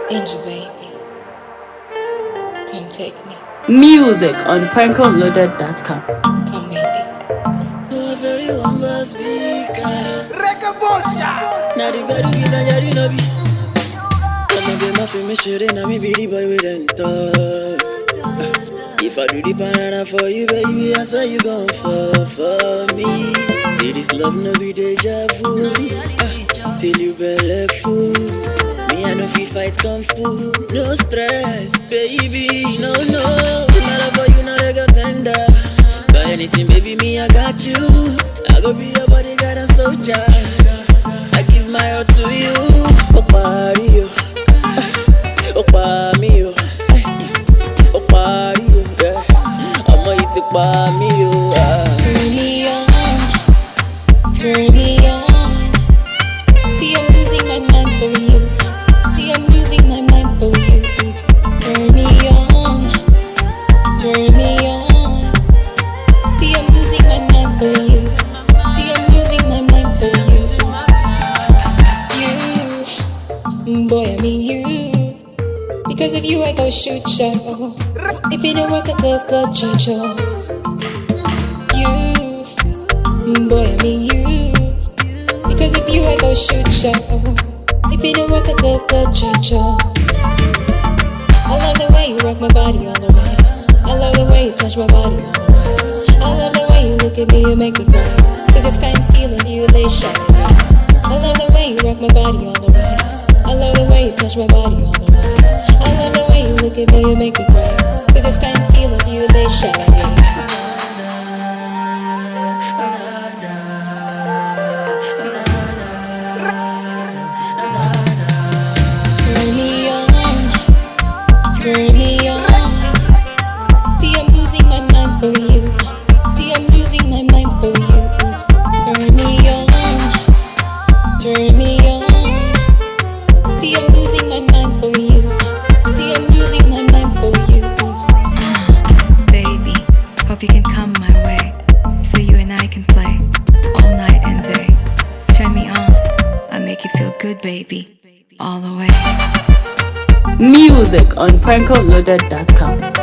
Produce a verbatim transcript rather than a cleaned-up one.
Angel baby, come take me. Music on prankle loaded dot com. Come maybe. Oh, very humble speaker. Rekabosha. Now the better give na yari no be. Come on, be my famous shit, na me be the boy with enter. If I do the banana for you, baby, I swear you gon' fall for me. See this love no be deja vu. Ah, till you belly full. Me I know fi fight kung fu. No stress, baby, no no. See my love for you now they got tender. But anything, baby, me I got you. I go be your bodyguard and soldier. I give my heart to you. Oh party yo, oh party yo, oh party yo. I'ma you to buy me yo. Turn me on, turn me on. See I'm losing my mind for you. See I'm losing my mind for you. Turn me on, turn me on. See I'm losing my mind for you. See I'm losing my mind for you. You, boy I mean you. Because of you I go shoot shot. If you don't work I go go jojo. You, boy I mean you. Because of you I go shoot shot. If you don't work I go go jojo. I love the way you rock my body all the way. I love the way you touch my body all the way. I love the way you look at me, you make me cry. With this kind of feeling you lay shy. I love the way you rock my body all the way. I love the way you touch my body all the way. I love the way you look at me, you make me cry. With this kind of feeling you lay shy. Turn me on. See I'm losing my mind for you. See I'm losing my mind for you. Turn me on. Turn me on. See I'm losing my mind for you. See I'm losing my mind for you. Uh, baby, hope you can come my way, so you and I can play all night and day. Turn me on, I make you feel good, baby, all the way. Music on prankle loaded dot com.